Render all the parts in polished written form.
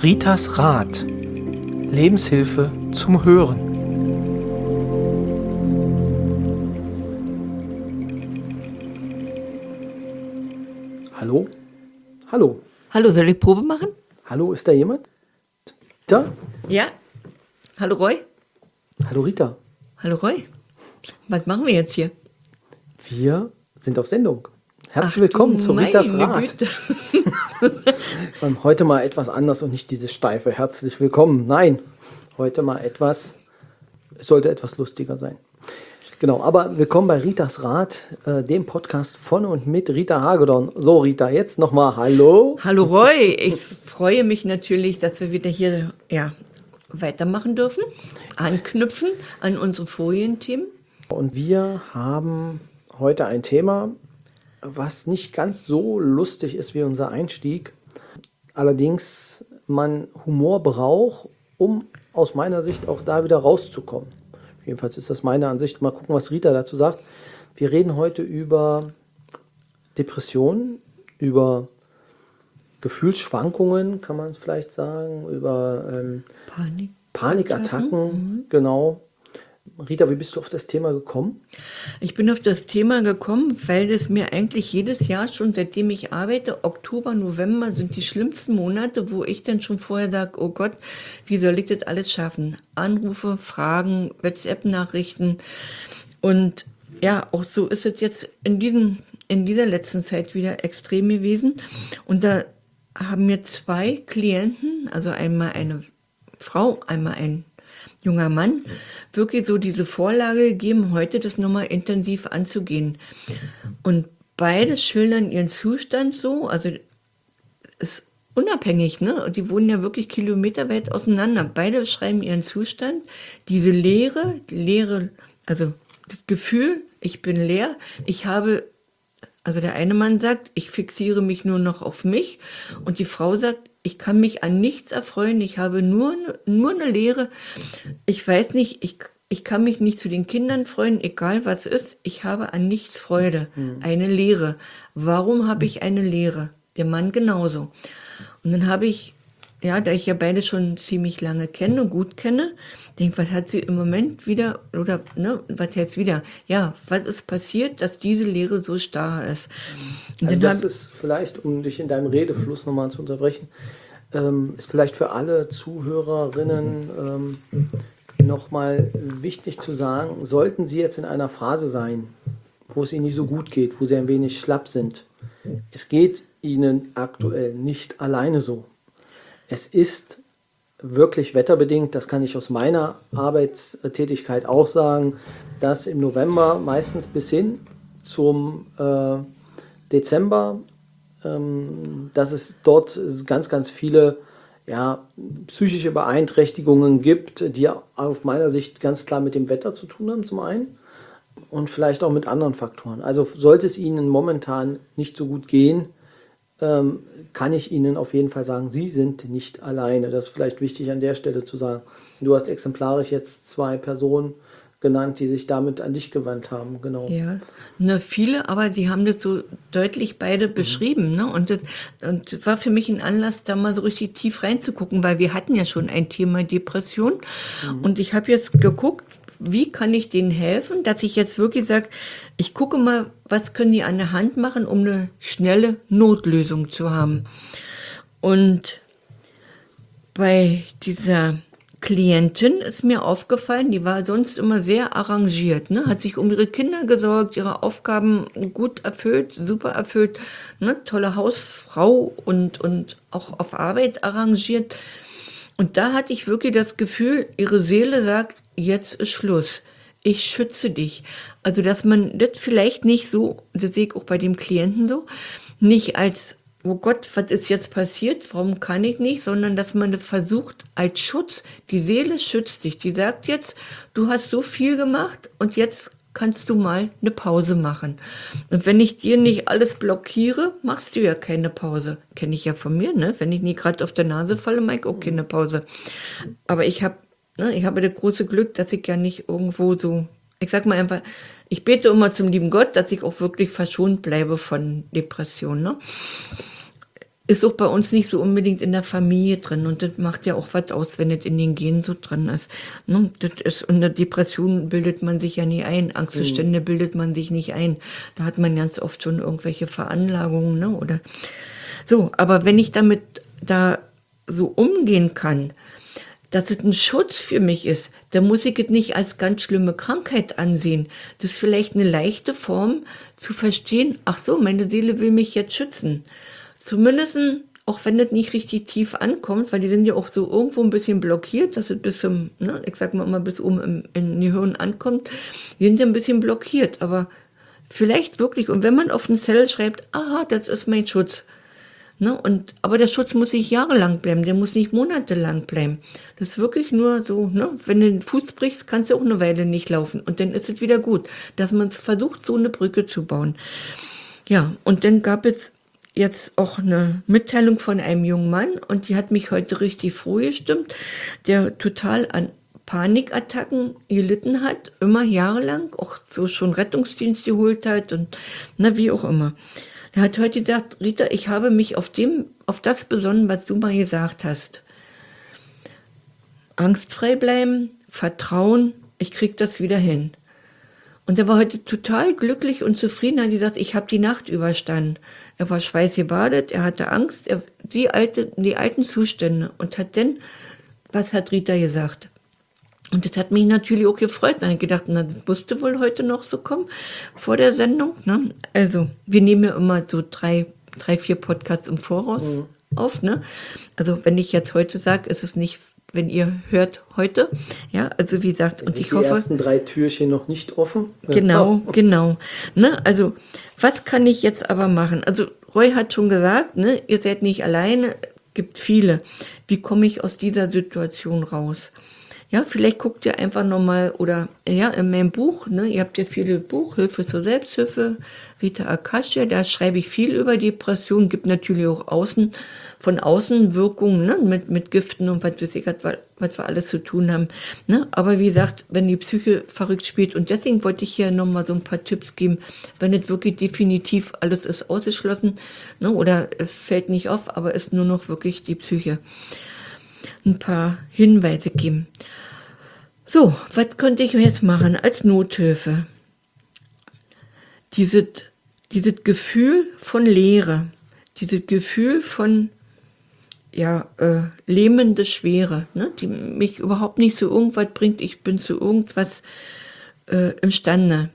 Ritas Rat. Lebenshilfe zum Hören. Hallo? Hallo? Hallo, soll ich Probe machen? Hallo, ist da jemand? Rita? Ja. Hallo Roy? Hallo Rita. Hallo Roy? Was machen wir jetzt hier? Wir sind auf Sendung. Herzlich Ach, willkommen du zu Ritas meine Rat. Güte. Heute mal etwas anders und nicht dieses steife Herzlich willkommen. Nein, heute mal es sollte etwas lustiger sein. Genau, aber willkommen bei Ritas Rat, dem Podcast von und mit Rita Hagedorn. So Rita, jetzt nochmal Hallo. Hallo Roy, ich freue mich natürlich, dass wir wieder hier weitermachen dürfen, anknüpfen an unsere Folienthemen. Und wir haben heute ein Thema, was nicht ganz so lustig ist wie unser Einstieg. Allerdings man Humor braucht, um aus meiner Sicht auch da wieder rauszukommen. Jedenfalls ist das meine Ansicht. Mal gucken, was Rita dazu sagt. Wir reden heute über Depressionen, über Gefühlsschwankungen, kann man vielleicht sagen, über Panikattacken, genau. Rita, wie bist du auf das Thema gekommen? Ich bin auf das Thema gekommen, weil es mir eigentlich jedes Jahr schon, seitdem ich arbeite, Oktober, November sind die schlimmsten Monate, wo ich dann schon vorher sage, oh Gott, wie soll ich das alles schaffen? Anrufe, Fragen, WhatsApp-Nachrichten. Und ja, auch so ist es jetzt in dieser letzten Zeit wieder extrem gewesen. Und da haben mir 2 Klienten, also einmal eine Frau, einmal ein junger Mann, wirklich so diese Vorlage gegeben, heute das nochmal intensiv anzugehen. Und beide schildern ihren Zustand so, also ist unabhängig, ne? Die wohnen ja wirklich kilometerweit auseinander. Beide beschreiben ihren Zustand, diese Leere, also das Gefühl, ich bin leer, also der eine Mann sagt, ich fixiere mich nur noch auf mich, und die Frau sagt, ich kann mich an nichts erfreuen, ich habe nur eine Leere, ich weiß nicht, ich kann mich nicht zu den Kindern freuen, egal was ist, ich habe an nichts Freude, eine Leere. Warum habe ich eine Leere? Der Mann genauso. Und dann habe ich, da ich ja beide schon ziemlich lange gut kenne, denke, was hat sie im Moment wieder, oder was jetzt wieder? Ja, was ist passiert, dass diese Leere so starr ist? Und Also dann das ist vielleicht, um dich in deinem Redefluss nochmal zu unterbrechen, ist vielleicht für alle Zuhörerinnen nochmal wichtig zu sagen, sollten Sie jetzt in einer Phase sein, wo es Ihnen nicht so gut geht, wo Sie ein wenig schlapp sind, es geht Ihnen aktuell nicht alleine so. Es ist wirklich wetterbedingt, das kann ich aus meiner Arbeitstätigkeit auch sagen, dass im November meistens bis hin zum Dezember, dass es dort ganz, ganz viele psychische Beeinträchtigungen gibt, die auf meiner Sicht ganz klar mit dem Wetter zu tun haben, zum einen, und vielleicht auch mit anderen Faktoren. Also sollte es Ihnen momentan nicht so gut gehen, kann ich Ihnen auf jeden Fall sagen, Sie sind nicht alleine. Das ist vielleicht wichtig an der Stelle zu sagen. Du hast exemplarisch jetzt 2 Personen genannt, die sich damit an dich gewandt haben. Genau. Ja, viele, aber die haben das so deutlich beide beschrieben, ne? Und das war für mich ein Anlass, da mal so richtig tief reinzugucken, weil wir hatten ja schon ein Thema Depression. Und ich habe jetzt geguckt, wie kann ich denen helfen, dass ich jetzt wirklich sage, ich gucke mal, was können die an der Hand machen, um eine schnelle Notlösung zu haben. Und bei dieser Klientin ist mir aufgefallen, die war sonst immer sehr arrangiert, ne? Hat sich um ihre Kinder gesorgt, ihre Aufgaben gut erfüllt, super erfüllt, ne? Tolle Hausfrau und auch auf Arbeit arrangiert. Und da hatte ich wirklich das Gefühl, ihre Seele sagt, jetzt ist Schluss. Ich schütze dich. Also, dass man das vielleicht nicht so, das sehe ich auch bei dem Klienten so, nicht als, oh Gott, was ist jetzt passiert, warum kann ich nicht, sondern dass man das versucht als Schutz, die Seele schützt dich, die sagt jetzt, du hast so viel gemacht und jetzt kannst du mal eine Pause machen. Und wenn ich dir nicht alles blockiere, machst du ja keine Pause. Kenne ich ja von mir, ne? Wenn ich nie gerade auf der Nase falle, mache ich auch keine Pause. Aber ich habe das große Glück, dass ich ja nicht irgendwo so, ich sag mal einfach, ich bete immer zum lieben Gott, dass ich auch wirklich verschont bleibe von Depressionen, ne? ist auch bei uns nicht so unbedingt in der Familie drin. Und das macht ja auch was aus, wenn das in den Genen so drin ist. Ne? Das ist, und eine Depression bildet man sich ja nie ein. Angstzustände bildet man sich nicht ein. Da hat man ganz oft schon irgendwelche Veranlagungen, ne? Oder so. Aber wenn ich damit da so umgehen kann, dass es ein Schutz für mich ist, dann muss ich es nicht als ganz schlimme Krankheit ansehen. Das ist vielleicht eine leichte Form zu verstehen, ach so, meine Seele will mich jetzt schützen. Zumindest, auch wenn das nicht richtig tief ankommt, weil die sind ja auch so irgendwo ein bisschen blockiert, dass es bis zum, ne, ich sag mal immer, bis oben in die Hirn ankommt, die sind ja ein bisschen blockiert, aber vielleicht wirklich, und wenn man auf den Zettel schreibt, aha, das ist mein Schutz, ne, aber der Schutz muss nicht jahrelang bleiben, der muss nicht monatelang bleiben. Das ist wirklich nur so, ne, wenn du den Fuß brichst, kannst du auch eine Weile nicht laufen und dann ist es wieder gut, dass man versucht, so eine Brücke zu bauen. Ja, und dann gab es jetzt auch eine Mitteilung von einem jungen Mann und die hat mich heute richtig froh gestimmt, der total an Panikattacken gelitten hat, immer jahrelang, auch so schon Rettungsdienst geholt hat und na, wie auch immer. Er hat heute gesagt, Rita, ich habe mich auf das besonnen, was du mal gesagt hast. Angstfrei bleiben, Vertrauen, ich krieg das wieder hin. Und er war heute total glücklich und zufrieden, hat gesagt, ich habe die Nacht überstanden. Er war schweißgebadet, er hatte Angst, die alten Zustände. Und hat dann, was hat Rita gesagt? Und das hat mich natürlich auch gefreut. Dann habe ich gedacht, na, das musste wohl heute noch so kommen vor der Sendung. Ne? Also, wir nehmen ja immer so drei, 4 Podcasts im Voraus auf. Ne? Also, wenn ich jetzt heute sage, ist es nicht, wenn ihr hört heute. Ja, also wie gesagt, und ich hoffe. Die ersten 3 Türchen noch nicht offen. Genau. Ne? Also, was kann ich jetzt aber machen? Also, Roy hat schon gesagt, ne, ihr seid nicht alleine, gibt viele. Wie komme ich aus dieser Situation raus? Ja, vielleicht guckt ihr einfach nochmal, oder ja, in meinem Buch, ne, ihr habt ja viele Hilfe zur Selbsthilfe, Rita Akasha, da schreibe ich viel über Depressionen, gibt natürlich auch von außen Wirkungen, ne, mit Giften und was weiß ich, was wir alles zu tun haben. Ne? Aber wie gesagt, wenn die Psyche verrückt spielt, und deswegen wollte ich hier nochmal so ein paar Tipps geben, wenn es wirklich definitiv alles ist ausgeschlossen, ne, oder es fällt nicht auf, aber ist nur noch wirklich die Psyche. Ein paar Hinweise geben. So, was könnte ich jetzt machen als Nothilfe? Dieses Gefühl von Leere, dieses Gefühl von lähmende Schwere, ne, die mich überhaupt nicht zu irgendwas bringt, ich bin zu irgendwas imstande.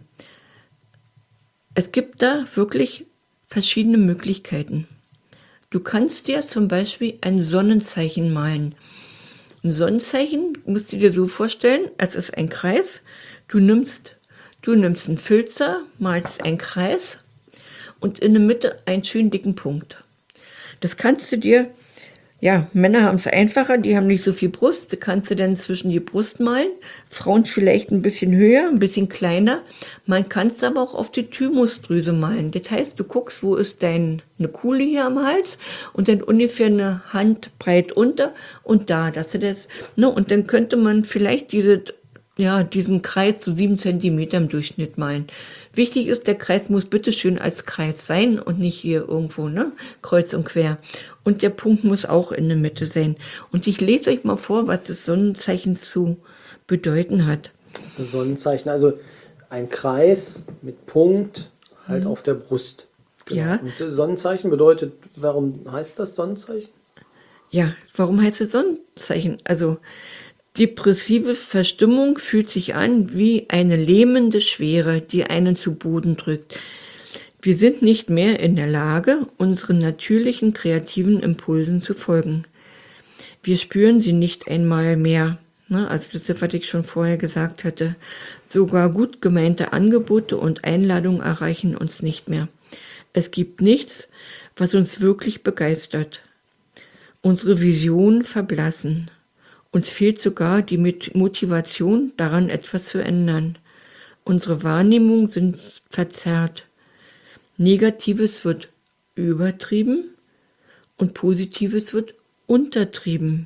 Es gibt da wirklich verschiedene Möglichkeiten. Du kannst dir zum Beispiel ein Sonnenzeichen malen. Ein Sonnenzeichen musst du dir so vorstellen, es ist ein Kreis. Du nimmst einen Filzer, malst einen Kreis und in der Mitte einen schönen dicken Punkt. Das kannst du dir, ja, Männer haben es einfacher, die haben nicht so viel Brust, da kannst du dann zwischen die Brust malen. Frauen vielleicht ein bisschen höher, ein bisschen kleiner. Man kann es aber auch auf die Thymusdrüse malen. Das heißt, du guckst, wo ist eine Kuhle hier am Hals und dann ungefähr eine Handbreit unter und da, dass du das, ne, und dann könnte man vielleicht diesen Kreis so 7 Zentimeter im Durchschnitt malen. Wichtig ist, der Kreis muss bitteschön als Kreis sein und nicht hier irgendwo, ne, kreuz und quer. Und der Punkt muss auch in der Mitte sein. Und ich lese euch mal vor, was das Sonnenzeichen zu bedeuten hat. Das Sonnenzeichen, also ein Kreis mit Punkt halt auf der Brust. Genau. Ja. Und das Sonnenzeichen bedeutet, warum heißt das Sonnenzeichen? Ja, warum heißt es Sonnenzeichen? Also depressive Verstimmung fühlt sich an wie eine lähmende Schwere, die einen zu Boden drückt. Wir sind nicht mehr in der Lage, unseren natürlichen kreativen Impulsen zu folgen. Wir spüren sie nicht einmal mehr. Ne? Also das ist, was ich schon vorher gesagt hatte. Sogar gut gemeinte Angebote und Einladungen erreichen uns nicht mehr. Es gibt nichts, was uns wirklich begeistert. Unsere Visionen verblassen. Uns fehlt sogar die Motivation, daran etwas zu ändern. Unsere Wahrnehmungen sind verzerrt. Negatives wird übertrieben und Positives wird untertrieben.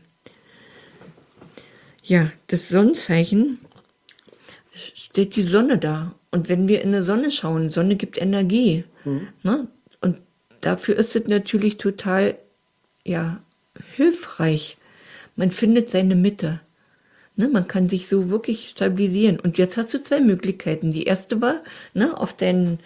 Ja, das Sonnenzeichen steht die Sonne da. Und wenn wir in die Sonne schauen, Sonne gibt Energie. Ne? Und dafür ist es natürlich total ja, hilfreich. Man findet seine Mitte. Ne, man kann sich so wirklich stabilisieren. Und jetzt hast du 2 Möglichkeiten. Die erste war, ne, auf deinen,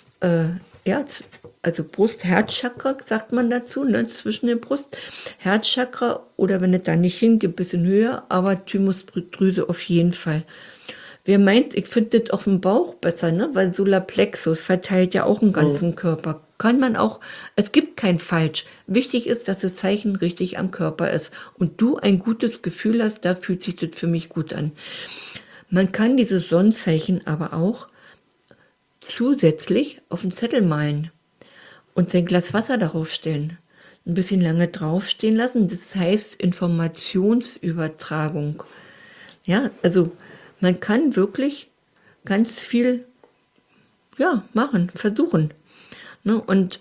also Brust-Herzchakra, sagt man dazu, ne, zwischen der Brust, Herzchakra, oder wenn es da nicht hingeht, ein bisschen höher, aber Thymusdrüse auf jeden Fall. Wer meint, ich finde das auf dem Bauch besser, ne, weil Solarplexus verteilt ja auch den ganzen Körper. Kann man auch, es gibt kein Falsch. Wichtig ist, dass das Zeichen richtig am Körper ist und du ein gutes Gefühl hast, da fühlt sich das für mich gut an. Man kann dieses Sonnenzeichen aber auch zusätzlich auf den Zettel malen und sein Glas Wasser darauf stellen. Ein bisschen lange draufstehen lassen, das heißt Informationsübertragung. Ja, also man kann wirklich ganz viel machen, versuchen. Ne? Und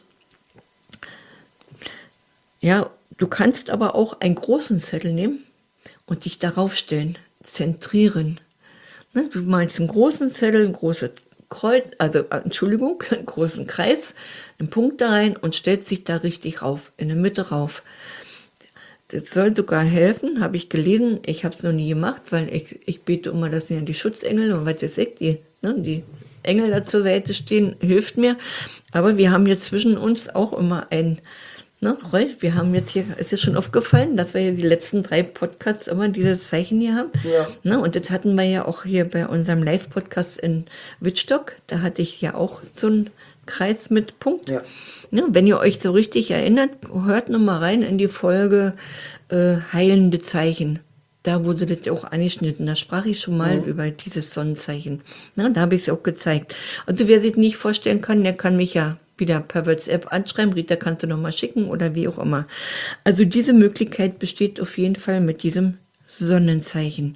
ja, du kannst aber auch einen großen Zettel nehmen und dich darauf stellen, zentrieren. Ne? Du malst einen großen Zettel, ein großes Kreuz, einen großen Kreis, einen Punkt da rein und stellst dich da richtig rauf, in der Mitte rauf. Das soll sogar helfen, habe ich gelesen. Ich habe es noch nie gemacht, weil ich bete immer, dass mir die Schutzengel und was weiß ich, die Engel da zur Seite stehen, hilft mir. Aber wir haben jetzt zwischen uns auch immer Roy, wir haben jetzt hier, es ist schon aufgefallen, dass wir ja die letzten 3 Podcasts immer dieses Zeichen hier haben. Ja. Ne, und das hatten wir ja auch hier bei unserem Live-Podcast in Wittstock. Da hatte ich ja auch so einen Kreis mit Punkt. Ja. Ne, wenn ihr euch so richtig erinnert, hört noch mal rein in die Folge Heilende Zeichen. Da wurde das auch angeschnitten. Da sprach ich schon mal über dieses Sonnenzeichen. Na, da habe ich es auch gezeigt. Also wer sich nicht vorstellen kann, der kann mich ja wieder per WhatsApp anschreiben. Rita, kannst du noch mal schicken oder wie auch immer. Also diese Möglichkeit besteht auf jeden Fall mit diesem Sonnenzeichen.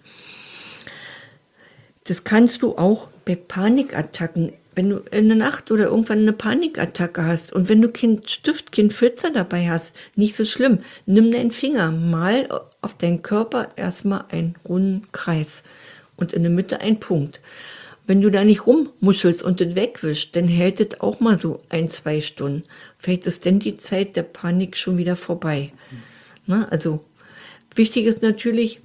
Das kannst du auch bei Panikattacken, wenn du in der Nacht oder irgendwann eine Panikattacke hast und wenn du kein Stift, kein Filzer dabei hast, nicht so schlimm. Nimm deinen Finger, mal auf deinen Körper erstmal einen runden Kreis und in der Mitte einen Punkt. Wenn du da nicht rummuschelst und das wegwischst, dann hält das auch mal so 1-2 Stunden. Vielleicht ist dann die Zeit der Panik schon wieder vorbei. Na, also wichtig ist natürlich,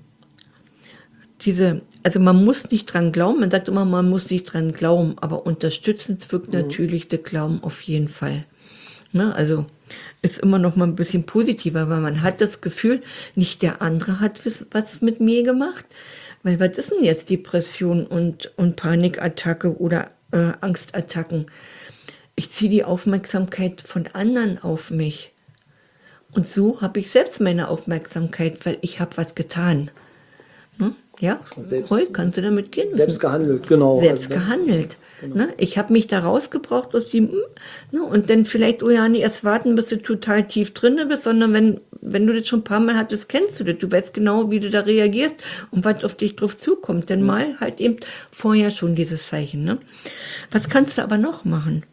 also man muss nicht dran glauben, man sagt immer, man muss nicht dran glauben, aber unterstützend wirkt natürlich der Glauben auf jeden Fall. Ne? Also ist immer noch mal ein bisschen positiver, weil man hat das Gefühl, nicht der andere hat was mit mir gemacht, weil was ist denn jetzt Depression und Panikattacke oder Angstattacken? Ich ziehe die Aufmerksamkeit von anderen auf mich. Und so habe ich selbst meine Aufmerksamkeit, weil ich habe was getan. Hm? Ja, Roy, kannst du damit gehen? Selbst gehandelt, genau. Selbst gehandelt. Genau. Ne? Ich habe mich da rausgebraucht aus dem, ne? Und dann vielleicht, nicht erst warten, bis du total tief drin bist, sondern wenn du das schon ein paar Mal hattest, kennst du das. Du weißt genau, wie du da reagierst und was auf dich drauf zukommt. Denn mal halt eben vorher schon dieses Zeichen. Ne? Was kannst du aber noch machen?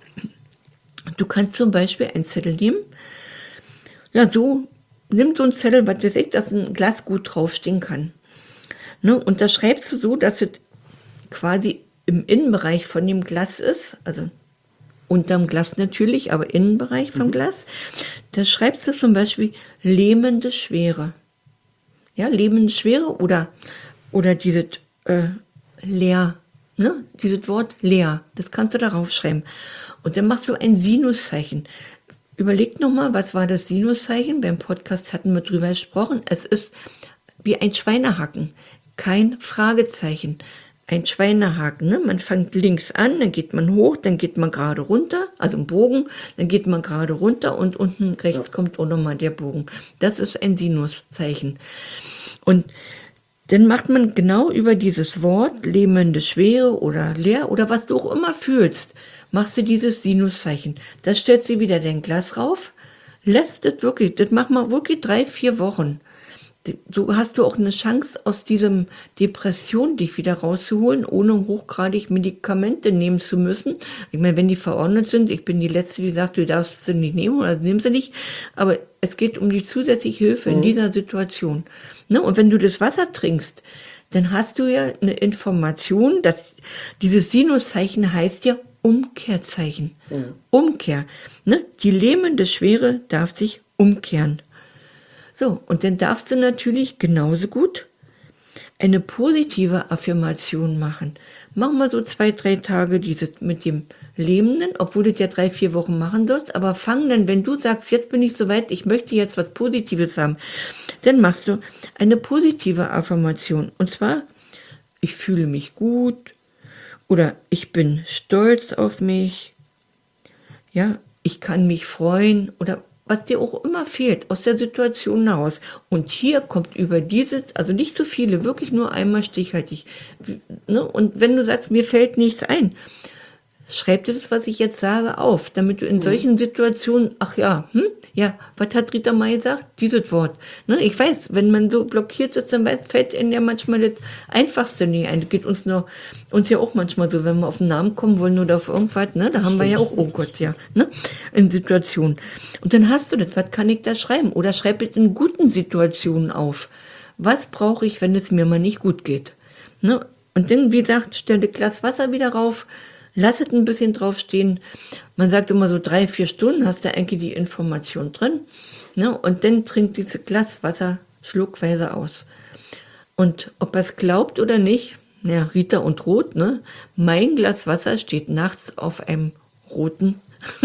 Du kannst zum Beispiel einen Zettel nehmen. Ja, nimm so einen Zettel, was weiß ich, dass ein Glas gut draufstehen kann. Ne, und da schreibst du so, dass es quasi im Innenbereich von dem Glas ist, also unterm Glas natürlich, aber Innenbereich vom Glas. Da schreibst du zum Beispiel lähmende Schwere. Ja, lähmende Schwere oder dieses leer, ne, dieses Wort leer, das kannst du darauf schreiben. Und dann machst du ein Sinuszeichen. Überleg nochmal, was war das Sinuszeichen? Beim Podcast hatten wir drüber gesprochen. Es ist wie ein Schweinehaken. Kein Fragezeichen, ein Schweinehaken. Ne? Man fängt links an, dann geht man hoch, dann geht man gerade runter, also ein Bogen, dann geht man gerade runter und unten rechts kommt auch nochmal der Bogen. Das ist ein Sinuszeichen. Und dann macht man genau über dieses Wort, lähmende Schwere oder leer oder was du auch immer fühlst, machst du dieses Sinuszeichen. Da stellst du wieder dein Glas rauf, lässt das wirklich, das macht man wirklich 3-4 Wochen. So hast du auch eine Chance, aus diesem Depression dich wieder rauszuholen, ohne hochgradig Medikamente nehmen zu müssen. Ich meine, wenn die verordnet sind, ich bin die Letzte, die sagt, du darfst sie nicht nehmen oder nimm sie nicht, aber es geht um die zusätzliche Hilfe in dieser Situation. Ne? Und wenn du das Wasser trinkst, dann hast du ja eine Information, dass dieses Sinuszeichen heißt ja Umkehrzeichen. Umkehr. Ne? Die lähmende Schwere darf sich umkehren. So, und dann darfst du natürlich genauso gut eine positive Affirmation machen. Mach mal so 2, 3 Tage diese mit dem Lebenden, obwohl du ja 3, 4 Wochen machen sollst, aber fang dann, wenn du sagst, jetzt bin ich soweit, ich möchte jetzt was Positives haben, dann machst du eine positive Affirmation. Und zwar, ich fühle mich gut oder ich bin stolz auf mich, ja, ich kann mich freuen oder was dir auch immer fehlt, aus der Situation heraus. Und hier kommt über dieses, also nicht so viele, wirklich nur einmal stichhaltig. Ne? Und wenn du sagst, mir fällt nichts ein, schreib dir das, was ich jetzt sage, auf, damit du in solchen Situationen, ach ja, was hat Rita mal gesagt? Dieses Wort. Ne? Ich weiß, wenn man so blockiert ist, dann fällt ihnen ja manchmal das Einfachste nicht ein. Das geht uns ja auch manchmal so, wenn wir auf den Namen kommen wollen oder auf irgendwas, ne? Da haben wir ja auch, oh Gott, ja, ne? In Situationen. Und dann hast du das, was kann ich da schreiben? Oder schreib es in guten Situationen auf. Was brauche ich, wenn es mir mal nicht gut geht? Ne? Und dann, wie gesagt, stell das Glas Wasser wieder rauf, lass es ein bisschen draufstehen. Man sagt immer so 3, 4 Stunden hast du eigentlich die Information drin. Ne? Und dann trinkt dieses Glas Wasser schluckweise aus. Und ob er es glaubt oder nicht, ja, Rita und Rot, ne? Mein Glas Wasser steht nachts auf einem roten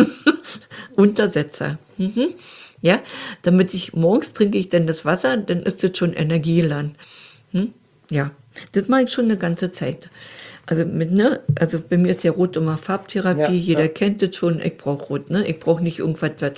Untersetzer. Ja, morgens trinke ich dann das Wasser, dann ist das schon energieladen. Ja, das mache ich schon eine ganze Zeit. Also bei mir ist ja Rot immer Farbtherapie, Ja, jeder ja. kennt das schon, ich brauche Rot, ne? Ich brauche nicht irgendwas, was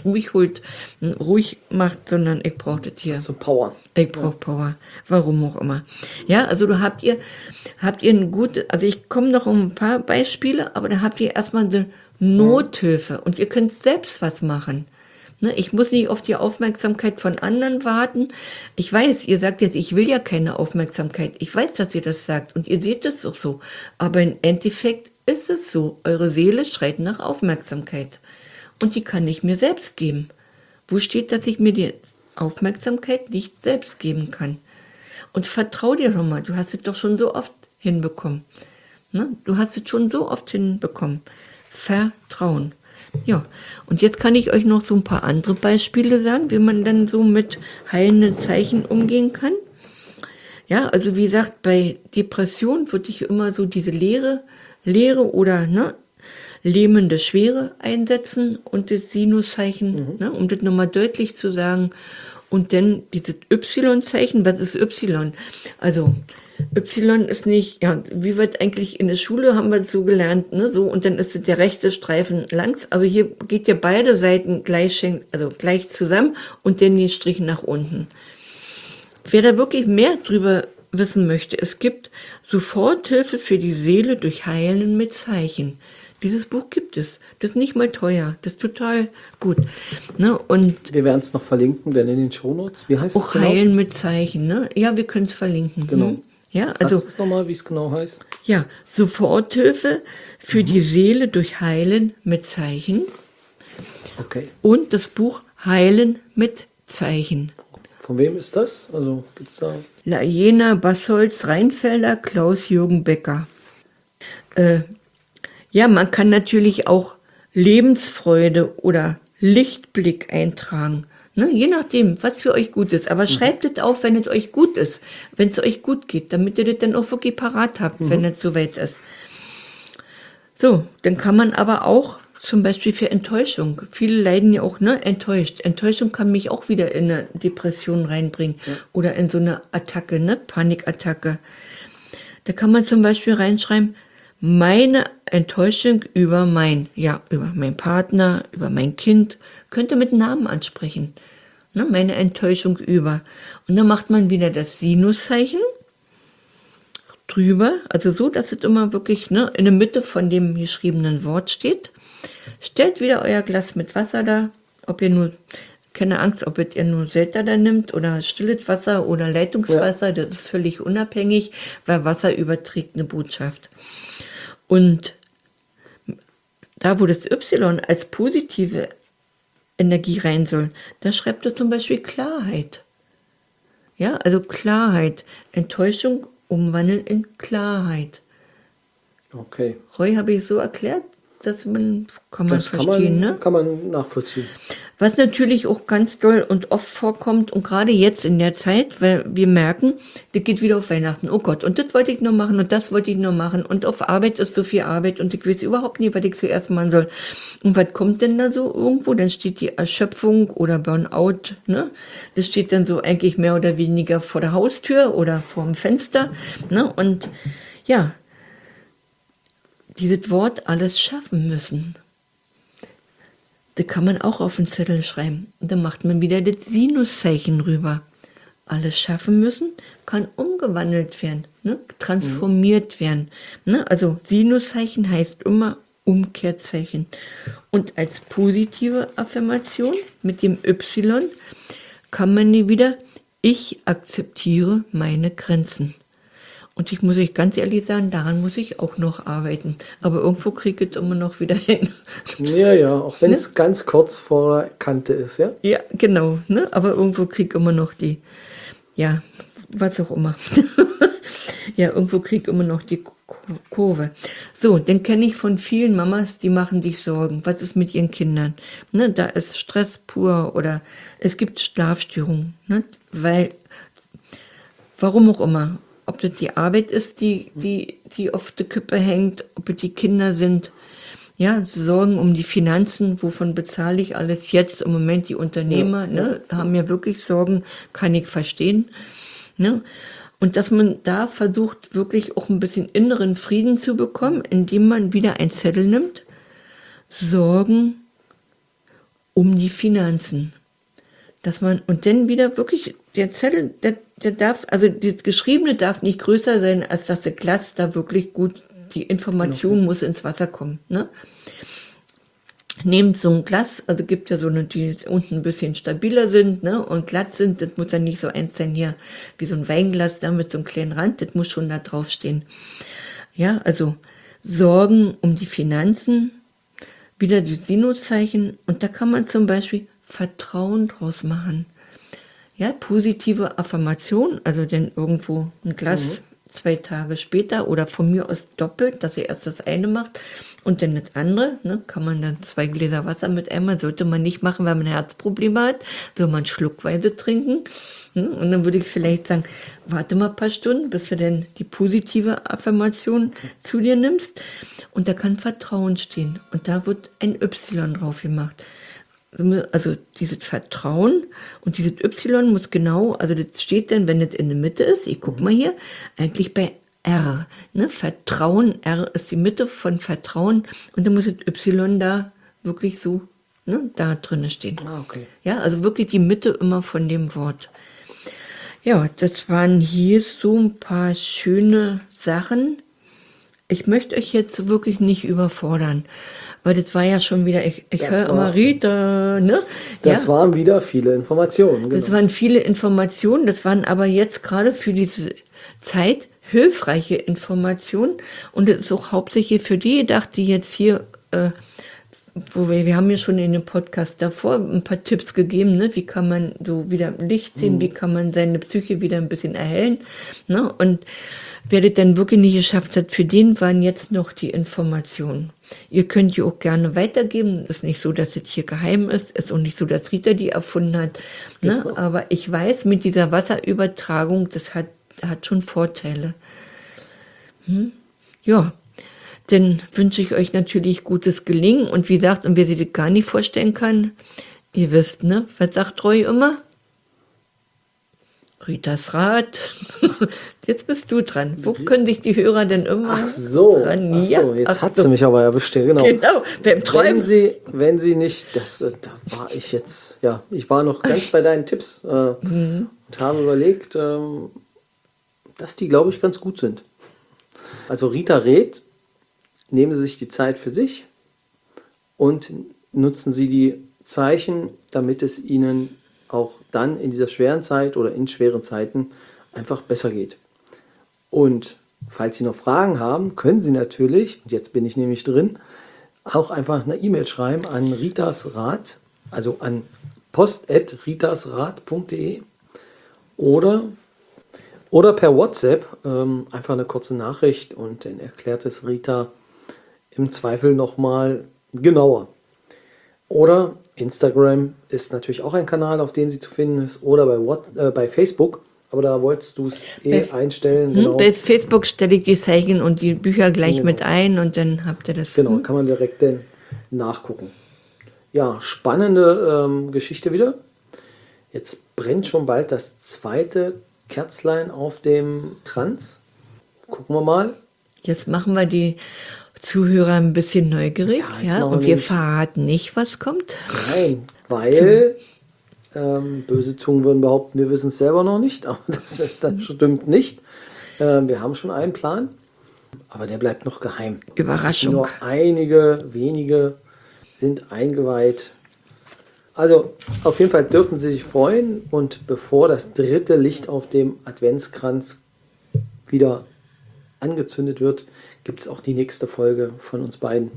ruhig macht, sondern ich brauche das hier. So Power. Ich brauche Power, warum auch immer. Ja, also habt ihr ein gutes, also ich komme noch um ein paar Beispiele, aber da habt ihr erstmal eine Nothilfe und ihr könnt selbst was machen. Ne, ich muss nicht auf die Aufmerksamkeit von anderen warten. Ich weiß, ihr sagt jetzt, ich will ja keine Aufmerksamkeit. Ich weiß, dass ihr das sagt und ihr seht das auch so. Aber im Endeffekt ist es so. Eure Seele schreit nach Aufmerksamkeit. Und die kann ich mir selbst geben. Wo steht, dass ich mir die Aufmerksamkeit nicht selbst geben kann? Und vertrau dir doch mal, du hast es doch schon so oft hinbekommen. Ne? Du hast es schon so oft hinbekommen. Vertrauen. Ja, und jetzt kann ich euch noch so ein paar andere Beispiele sagen, wie man dann so mit heilenden Zeichen umgehen kann. Ja, also wie gesagt, bei Depression würde ich immer so diese Leere oder lähmende Schwere einsetzen und das Sinuszeichen, um das nochmal deutlich zu sagen. Und dann dieses Y-Zeichen, was ist Y? Also Y ist nicht, ja, wie wird eigentlich in der Schule, haben wir das so gelernt, ne, so, und dann ist es der rechte Streifen langs, aber hier geht ja beide Seiten gleich zusammen und dann die Striche nach unten. Wer da wirklich mehr drüber wissen möchte, es gibt Soforthilfe für die Seele durch Heilen mit Zeichen. Dieses Buch gibt es. Das ist nicht mal teuer. Das ist total gut. Ne? Und Wir werden es noch verlinken, denn in den Shownotes. Wie heißt es auch genau? Heilen mit Zeichen. Ne? Ja, wir können es verlinken. Genau. Hm? Ja, also Sagst du es nochmal, wie es genau heißt? ja, Soforthilfe für die Seele durch Heilen mit Zeichen Okay. und das Buch Heilen mit Zeichen. Von wem ist das? Also gibt es da... Jena Bassolz, Rheinfelder, Klaus-Jürgen Becker. Ja, man kann natürlich auch Lebensfreude oder Lichtblick eintragen. Ne? Je nachdem, was für euch gut ist. Aber schreibt es auf, wenn es euch gut ist, wenn es euch gut geht, damit ihr das dann auch wirklich parat habt, wenn es soweit ist. So, dann kann man aber auch zum Beispiel für Enttäuschung. Viele leiden ja auch, enttäuscht. Enttäuschung kann mich auch wieder in eine Depression reinbringen oder in so eine Attacke, Panikattacke. Da kann man zum Beispiel reinschreiben, meine Enttäuschung über meinen Partner, über mein Kind, könnte mit Namen ansprechen. Meine Enttäuschung über. Und dann macht man wieder das Sinuszeichen drüber, also so, dass es immer wirklich in der Mitte von dem geschriebenen Wort steht. Stellt wieder euer Glas mit Wasser da, keine Angst, ob ihr nur Selter da nimmt oder stilles Wasser oder Leitungswasser, das ist völlig unabhängig, weil Wasser überträgt eine Botschaft. Und da, wo das Y als positive Energie rein soll, da schreibt ihr zum Beispiel Klarheit. Ja, also Klarheit. Enttäuschung umwandeln in Klarheit. Okay. Roy, habe ich so erklärt, dass kann man verstehen, ne? Kann man nachvollziehen. Was natürlich auch ganz doll und oft vorkommt und gerade jetzt in der Zeit, weil wir merken, das geht wieder auf Weihnachten. Oh Gott, und das wollte ich noch machen und das wollte ich noch machen und auf Arbeit ist so viel Arbeit und ich weiß überhaupt nicht, was ich zuerst machen soll. Und was kommt denn da so irgendwo? Dann steht die Erschöpfung oder Burnout, ne? Das steht dann so eigentlich mehr oder weniger vor der Haustür oder vor dem Fenster, ne? Und ja, dieses Wort alles schaffen müssen. Das kann man auch auf den Zettel schreiben. Und dann macht man wieder das Sinuszeichen rüber. Alles schaffen müssen, kann umgewandelt werden, ne? Transformiert werden. Ne? Also Sinuszeichen heißt immer Umkehrzeichen. Und als positive Affirmation mit dem Y kann man die wieder, ich akzeptiere meine Grenzen. Und ich muss euch ganz ehrlich sagen, daran muss ich auch noch arbeiten. Aber irgendwo kriege ich es immer noch wieder hin. Ja, auch wenn es ganz kurz vor der Kante ist, ja? Ja, genau. Ne? Aber irgendwo kriege ich immer noch die, ja, was auch immer. Ja, irgendwo kriege ich immer noch die Kurve. So, dann kenne ich von vielen Mamas, die machen sich Sorgen. Was ist mit ihren Kindern? Ne? Da ist Stress pur oder es gibt Schlafstörungen. Ne? Weil, warum auch immer. Ob das die Arbeit ist, die auf der Kippe hängt, ob es die Kinder sind. Ja, Sorgen um die Finanzen, wovon bezahle ich alles jetzt? Im Moment die Unternehmer, ne, haben ja wirklich Sorgen, kann ich verstehen. Ne? Und dass man da versucht, wirklich auch ein bisschen inneren Frieden zu bekommen, indem man wieder einen Zettel nimmt, Sorgen um die Finanzen. Dass man, und dann wieder wirklich, der Zettel, der darf, also das Geschriebene darf nicht größer sein, als dass der Glas da wirklich gut, die Information muss ins Wasser kommen. Ne? Nehmt so ein Glas, also gibt ja so eine, die unten ein bisschen stabiler sind, ne, und glatt sind, das muss dann nicht so eins sein hier, wie so ein Weinglas da mit so einem kleinen Rand, das muss schon da drauf stehen. Ja, also Sorgen um die Finanzen, wieder die Sinuszeichen, und da kann man zum Beispiel Vertrauen draus machen. Ja, positive Affirmation, also dann irgendwo ein Glas 2 Tage später oder von mir aus doppelt, dass ihr erst das eine macht und dann das andere, ne, kann man dann 2 Gläser Wasser mit einmal, sollte man nicht machen, wenn man Herzprobleme hat, soll man schluckweise trinken. Und dann würde ich vielleicht sagen, warte mal ein paar Stunden, bis du denn die positive Affirmation zu dir nimmst. Und da kann Vertrauen stehen. Und da wird ein Y drauf gemacht. Also dieses Vertrauen und dieses Y muss genau, also das steht dann, wenn das in der Mitte ist, ich guck mal hier, eigentlich bei R. Ne? Vertrauen, R ist die Mitte von Vertrauen und dann muss das Y da wirklich so, ne, da drin stehen. Ah, okay. Ja, also wirklich die Mitte immer von dem Wort. Ja, das waren hier so ein paar schöne Sachen. Ich möchte euch jetzt wirklich nicht überfordern, weil das war ja schon wieder, ich höre immer Rita, ne? Das waren wieder viele Informationen. Das waren viele Informationen, das waren aber jetzt gerade für diese Zeit hilfreiche Informationen und es ist auch hauptsächlich für die gedacht, die jetzt hier, wo wir haben ja schon in dem Podcast davor ein paar Tipps gegeben, ne? Wie kann man so wieder Licht sehen, wie kann man seine Psyche wieder ein bisschen erhellen, ne? Und wer das dann wirklich nicht geschafft hat, für den waren jetzt noch die Informationen. Ihr könnt die auch gerne weitergeben. Ist nicht so, dass es hier geheim ist. Ist auch nicht so, dass Rita die erfunden hat. Ne? Genau. Aber ich weiß, mit dieser Wasserübertragung, das hat schon Vorteile. Ja, dann wünsche ich euch natürlich gutes Gelingen. Und wie gesagt, und wer sich das gar nicht vorstellen kann, ihr wisst, ne? Was sagt Roy immer? Ritas Rat. Jetzt bist du dran. Wo können sich die Hörer denn immer Ach so, dran? Jetzt hat sie mich aber erwischt, genau. Genau, beim Träumen. Wenn sie nicht, da war ich jetzt, ja, ich war noch ganz bei deinen Tipps und habe überlegt, dass die, glaube ich, ganz gut sind. Also Rita rät, nehmen Sie sich die Zeit für sich und nutzen Sie die Zeichen, damit es Ihnen auch dann in dieser schweren Zeit oder in schweren Zeiten einfach besser geht. Und falls Sie noch Fragen haben, können Sie natürlich, und jetzt bin ich nämlich drin, auch einfach eine E-Mail schreiben an ritasrat, also an post@ritasrat.de oder per WhatsApp einfach eine kurze Nachricht und dann erklärt es Rita im Zweifel nochmal genauer. Oder Instagram ist natürlich auch ein Kanal, auf dem sie zu finden ist. Oder bei Facebook. Aber da wolltest du es einstellen. Genau. Bei Facebook stelle ich die Zeichen und die Bücher gleich Genau. mit ein und dann habt ihr das. Genau, kann man direkt dann nachgucken. Ja, spannende Geschichte wieder. Jetzt brennt schon bald das zweite Kerzlein auf dem Kranz. Gucken wir mal. Jetzt machen wir die Zuhörer ein bisschen neugierig, Ja, jetzt ja, machen und wir wir nämlich- verraten nicht, was kommt. Nein, weil böse Zungen würden behaupten, wir wissen es selber noch nicht, aber das stimmt nicht. Wir haben schon einen Plan, aber der bleibt noch geheim. Überraschung. Nur einige wenige sind eingeweiht. Also auf jeden Fall dürfen Sie sich freuen, und bevor das dritte Licht auf dem Adventskranz wieder angezündet wird, gibt es auch die nächste Folge von uns beiden.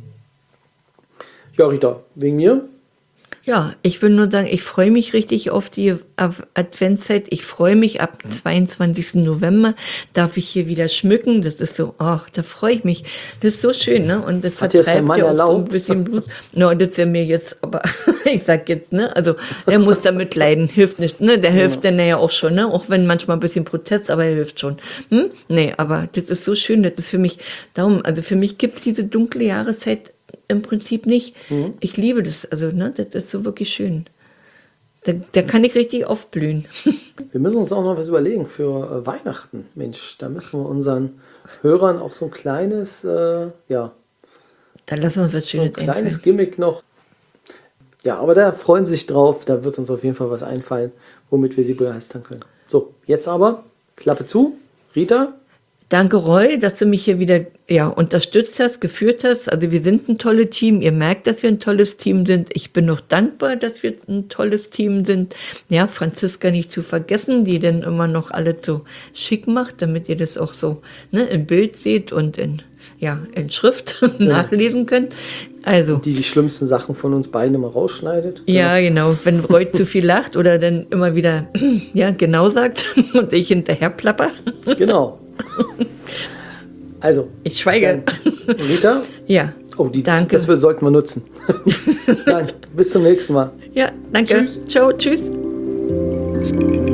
Ja, Rita, wegen mir? Ja, ich will nur sagen, ich freue mich richtig auf die Adventszeit. Ich freue mich, ab 22. November darf ich hier wieder schmücken. Das ist so, ach, da freue ich mich. Das ist so schön, ne? Und das Hat dir das dein vertreibt Mann ja auch so ein erlaubt? bisschen Blut. No, das wäre mir jetzt, aber ich sag jetzt, ne? Also, er muss damit leiden, hilft nicht, ne? Der hilft dann ja auch schon, ne? Auch wenn manchmal ein bisschen Protest, aber er hilft schon. Nee, aber das ist so schön, das ist für mich, darum, also für mich gibt es diese dunkle Jahreszeit im Prinzip nicht. Ich liebe das, also, ne? Das ist so wirklich schön. Da kann ich richtig aufblühen. Wir müssen uns auch noch was überlegen für Weihnachten. Mensch, da müssen wir unseren Hörern auch so ein kleines, Da lassen wir uns was so ein Schönes kleines einfallen. Gimmick noch. Ja, aber da freuen sie sich drauf. Da wird uns auf jeden Fall was einfallen, womit wir sie begeistern können. So, jetzt aber Klappe zu. Rita, Danke, Roy, dass du mich hier wieder unterstützt hast, geführt hast. Also wir sind ein tolles Team. Ihr merkt, dass wir ein tolles Team sind. Ich bin noch dankbar, dass wir ein tolles Team sind. Ja, Franziska nicht zu vergessen, die dann immer noch alles so schick macht, damit ihr das auch so, ne, im Bild seht und in Schrift nachlesen könnt. Also, die schlimmsten Sachen von uns beiden immer rausschneidet. ja, genau. Wenn Roy zu viel lacht oder dann immer wieder genau sagt und ich hinterher plapper. Genau. Also, Ich schweige. dann, Rita, Ja. Danke. das sollten wir nutzen. Dann, bis zum nächsten Mal. Ja, danke. Tschüss. Ciao, tschüss.